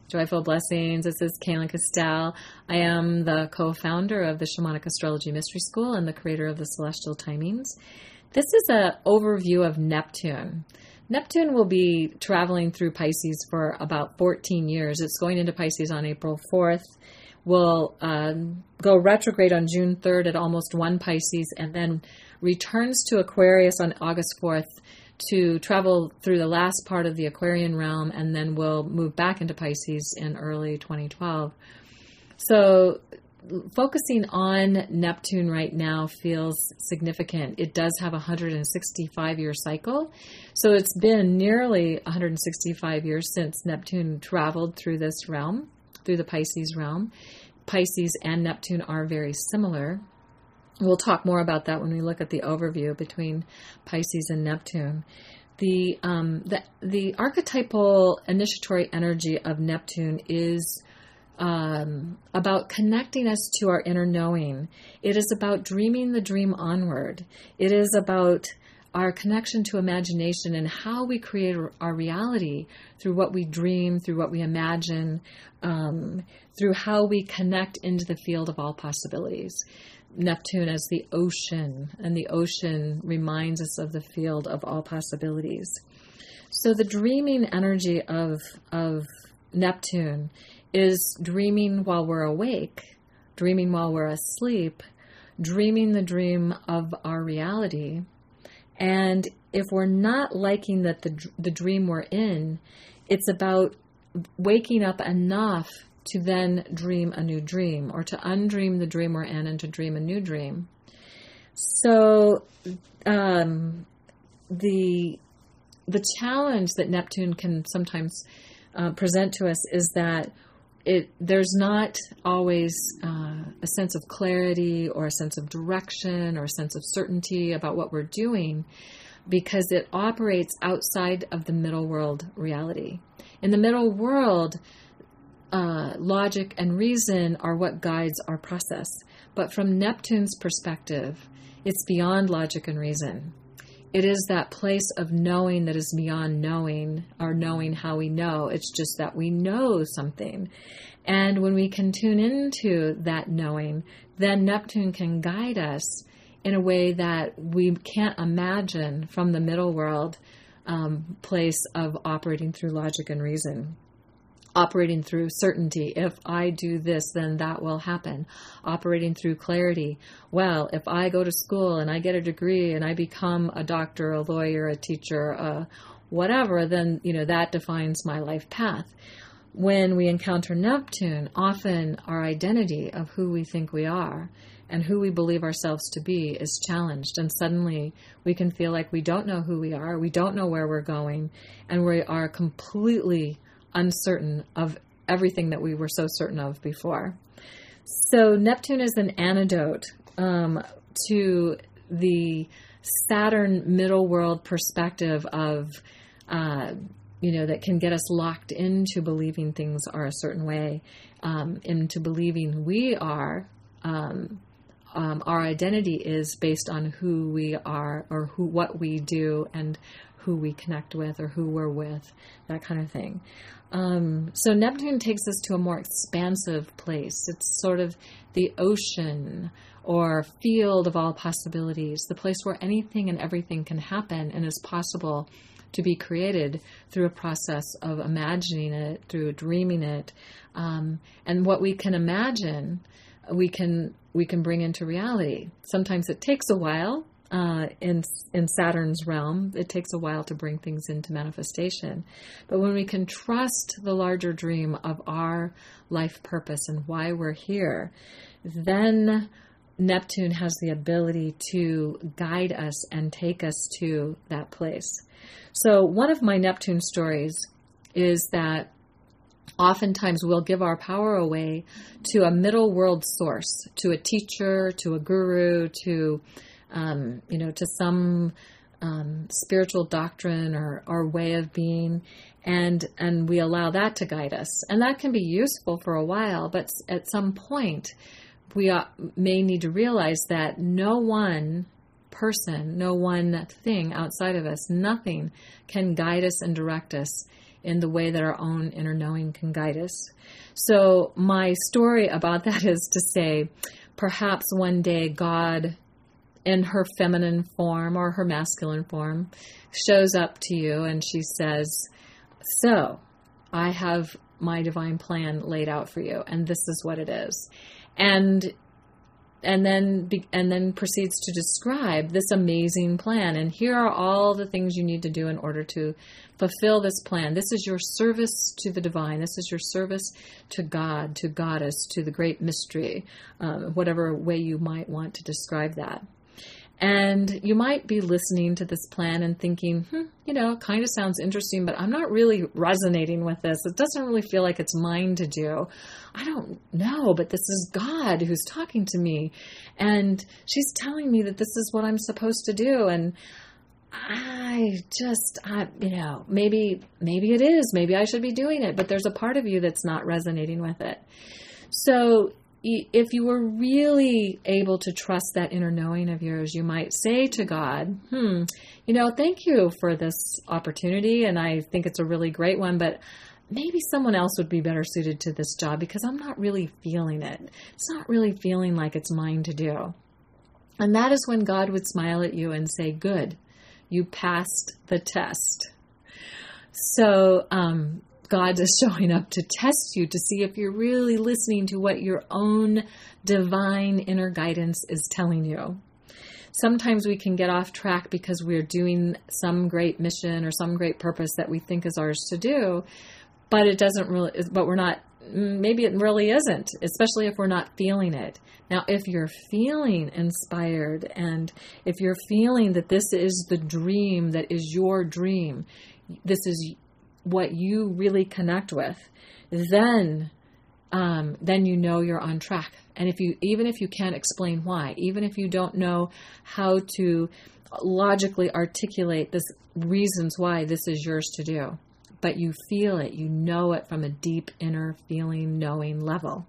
Joyful blessings. This is Kaylin Castell. I am the co-founder of the Shamanic Astrology Mystery School and the creator of the Celestial Timings. This is an overview of Neptune. Neptune will be traveling through Pisces for about 14 years. It's going into Pisces on April 4th. Will go retrograde on June 3rd at almost 1 Pisces, and then returns to Aquarius on August 4th to travel through the last part of the Aquarian realm, and then will move back into Pisces in early 2012. So focusing on Neptune right now feels significant. It does have a 165-year cycle. So it's been nearly 165 years since Neptune traveled through this realm, through the Pisces realm. Pisces and Neptune are very similar. We'll talk more about that when we look at the overview between Pisces and Neptune. The archetypal initiatory energy of Neptune is about connecting us to our inner knowing. It is about dreaming the dream onward. It is about our connection to imagination and how we create our reality through what we dream, through what we imagine, through how we connect into the field of all possibilities. Neptune as the ocean, and the ocean reminds us of the field of all possibilities. So the dreaming energy of Neptune is dreaming while we're awake, dreaming while we're asleep, dreaming the dream of our reality. And if we're not liking that the dream we're in, it's about waking up enough to then dream a new dream, or to undream the dream we're in and to dream a new dream. So the challenge that Neptune can sometimes present to us is that there's not always a sense of clarity or a sense of direction or a sense of certainty about what we're doing, because it operates outside of the middle world reality. In the middle world, logic and reason are what guides our process. But from Neptune's perspective, it's beyond logic and reason. It is that place of knowing that is beyond knowing, or knowing how we know. It's just that we know something. And when we can tune into that knowing, then Neptune can guide us in a way that we can't imagine from the middle world place of operating through logic and reason. Operating through certainty. If I do this, then that will happen. Operating through clarity. Well, if I go to school and I get a degree and I become a doctor, a lawyer, a teacher, whatever, then, that defines my life path. When we encounter Neptune, often our identity of who we think we are and who we believe ourselves to be is challenged. And suddenly we can feel like we don't know who we are, we don't know where we're going, and we are completely uncertain of everything that we were so certain of before. So Neptune is an antidote to the Saturn middle world perspective of, that can get us locked into believing things are a certain way, into believing we are, our identity is based on who we are, or what we do, and who we connect with, or who we're with, that kind of thing. So Neptune takes us to a more expansive place. It's sort of the ocean or field of all possibilities, the place where anything and everything can happen and is possible to be created through a process of imagining it, through dreaming it. And what we can imagine, we can bring into reality. Sometimes it takes a while. In Saturn's realm, it takes a while to bring things into manifestation. But when we can trust the larger dream of our life purpose and why we're here, then Neptune has the ability to guide us and take us to that place. So one of my Neptune stories is that oftentimes we'll give our power away to a middle world source, to a teacher, to a guru, to some spiritual doctrine or way of being, and we allow that to guide us. And that can be useful for a while, but at some point we may need to realize that no one person, no one thing outside of us, nothing can guide us and direct us in the way that our own inner knowing can guide us. So my story about that is to say, perhaps one day God, in her feminine form or her masculine form, shows up to you and she says, so I have my divine plan laid out for you, and this is what it is. And then proceeds to describe this amazing plan. And here are all the things you need to do in order to fulfill this plan. This is your service to the divine. This is your service to God, to Goddess, to the great mystery, whatever way you might want to describe that. And you might be listening to this plan and thinking, it kind of sounds interesting, but I'm not really resonating with this. It doesn't really feel like it's mine to do. I don't know, but this is God who's talking to me. And she's telling me that this is what I'm supposed to do. And maybe it is. Maybe I should be doing it. But there's a part of you that's not resonating with it. So if you were really able to trust that inner knowing of yours, you might say to God, thank you for this opportunity. And I think it's a really great one, but maybe someone else would be better suited to this job because I'm not really feeling it. It's not really feeling like it's mine to do. And that is when God would smile at you and say, good, you passed the test. So, God is showing up to test you to see if you're really listening to what your own divine inner guidance is telling you. Sometimes we can get off track because we're doing some great mission or some great purpose that we think is ours to do, but we're not, maybe it really isn't, especially if we're not feeling it. Now, if you're feeling inspired and if you're feeling that this is the dream that is your dream, this is what you really connect with, then you're on track. And even if you can't explain why, even if you don't know how to logically articulate the reasons why this is yours to do, but you feel it, you know it from a deep inner feeling, knowing level.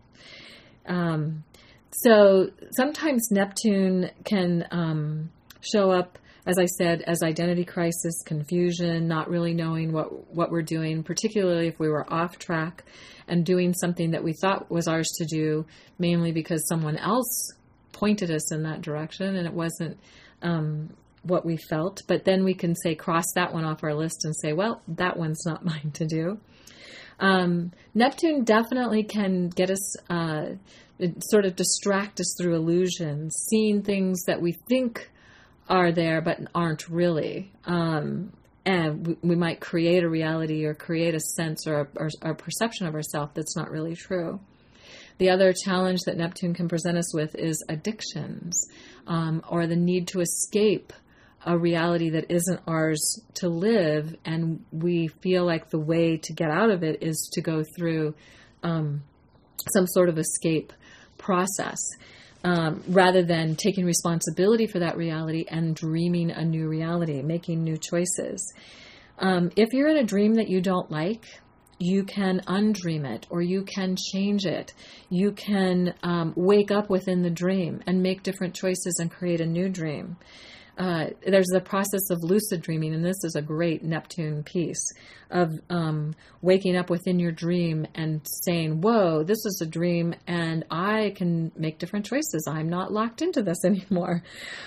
So sometimes Neptune can show up, as I said, as identity crisis, confusion, not really knowing what we're doing, particularly if we were off track and doing something that we thought was ours to do, mainly because someone else pointed us in that direction and it wasn't what we felt. But then we can say, cross that one off our list and say, well, that one's not mine to do. Neptune definitely can get us, sort of distract us through illusions, seeing things that we think are there but aren't really. And we might create a reality or create a sense or a perception of ourselves that's not really true. The other challenge that Neptune can present us with is addictions, or the need to escape a reality that isn't ours to live, and we feel like the way to get out of it is to go through some sort of escape process. Rather than taking responsibility for that reality and dreaming a new reality, making new choices. If you're in a dream that you don't like, you can undream it or you can change it. You can wake up within the dream and make different choices and create a new dream. There's the process of lucid dreaming, and this is a great Neptune piece of waking up within your dream and saying, whoa, this is a dream and I can make different choices. I'm not locked into this anymore.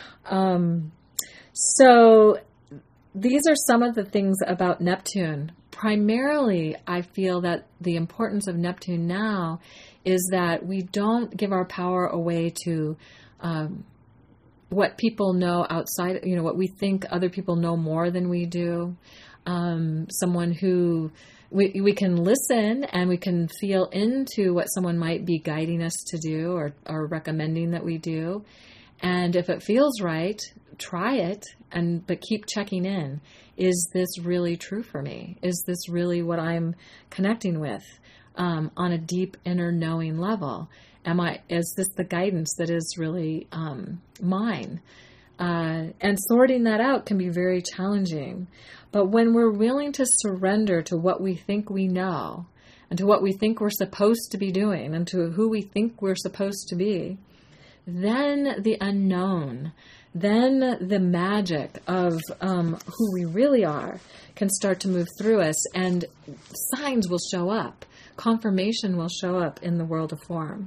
So these are some of the things about Neptune. Primarily, I feel that the importance of Neptune now is that we don't give our power away to what people know outside, what we think other people know more than we do. Someone who we can listen and we can feel into what someone might be guiding us to do or recommending that we do. And if it feels right, try it, but keep checking in. Is this really true for me? Is this really what I'm connecting with on a deep inner knowing level? Is this the guidance that is really mine? And sorting that out can be very challenging. But when we're willing to surrender to what we think we know and to what we think we're supposed to be doing and to who we think we're supposed to be, then the unknown then the magic of who we really are can start to move through us, and signs will show up. Confirmation will show up in the world of form.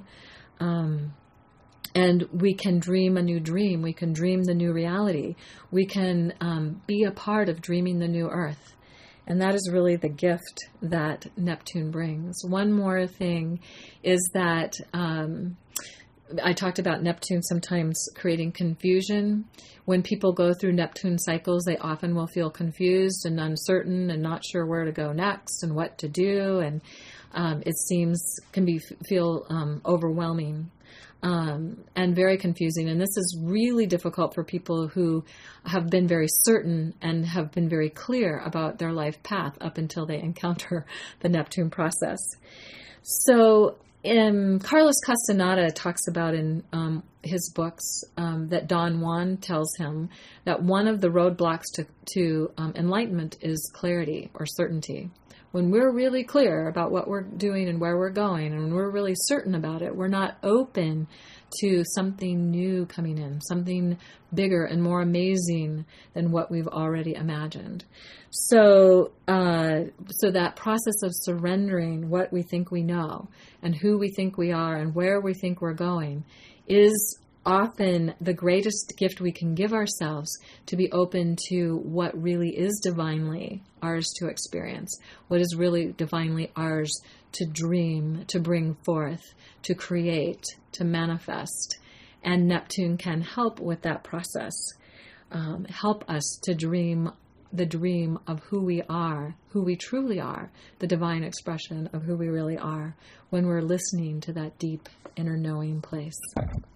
And we can dream a new dream. We can dream the new reality. We can be a part of dreaming the new earth. And that is really the gift that Neptune brings. One more thing is that I talked about Neptune sometimes creating confusion. When people go through Neptune cycles, they often will feel confused and uncertain and not sure where to go next and what to do. And it can feel overwhelming. And very confusing. And this is really difficult for people who have been very certain and have been very clear about their life path up until they encounter the Neptune process. So Carlos Castaneda talks about in his books that Don Juan tells him that one of the roadblocks to enlightenment is clarity or certainty. When we're really clear about what we're doing and where we're going, and when we're really certain about it, we're not open to something new coming in, something bigger and more amazing than what we've already imagined. So that process of surrendering what we think we know and who we think we are and where we think we're going is often the greatest gift we can give ourselves, to be open to what really is divinely ours to experience, what is really divinely ours to dream, to bring forth, to create, to manifest. And Neptune can help with that process, help us to dream the dream of who we are, who we truly are, the divine expression of who we really are, when we're listening to that deep inner knowing place.